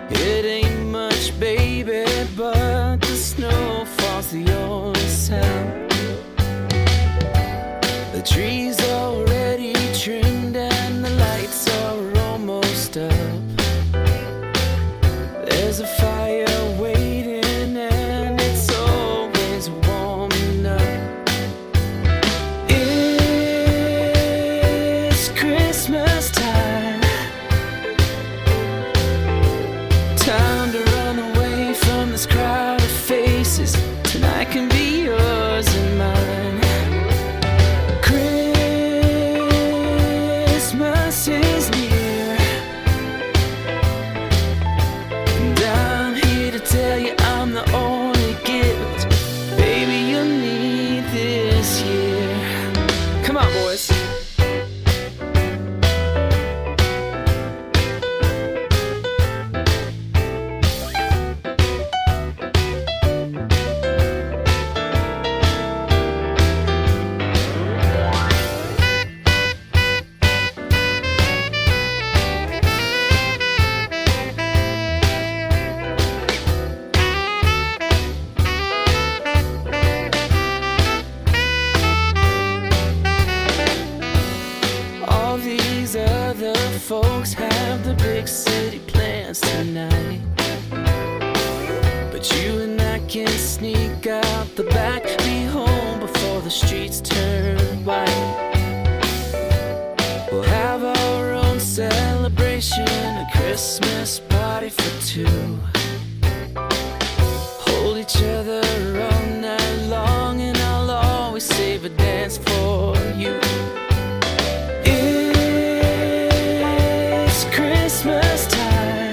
It ain't much, baby, but the snow falls the only sound. The trees already trimmed and the lights are almost up. There's a fire waiting and it's always warming up. It's Christmas time, time to run away from this crowd of faces. Tonight can be yours and mine. Christmas is near, and I'm here to tell you I'm the only gift, baby, you'll need this year. Come on, boys. These other folks have the big city plans tonight, but you and I can sneak out the back, be home before the streets turn white. We'll have our own celebration, a Christmas party for two. Hold each other all night long, and I'll always save a dance for you. Christmas time,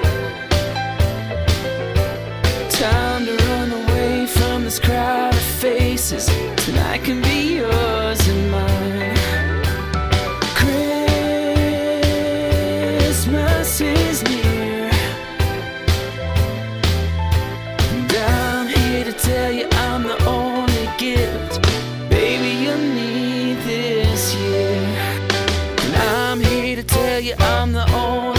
time to run away from this crowd of faces. Tonight can be yours and mine. Christmas is near, and I'm here to tell you I'm the only gift, baby, you'll need this year. And I'm here to tell you I'm the only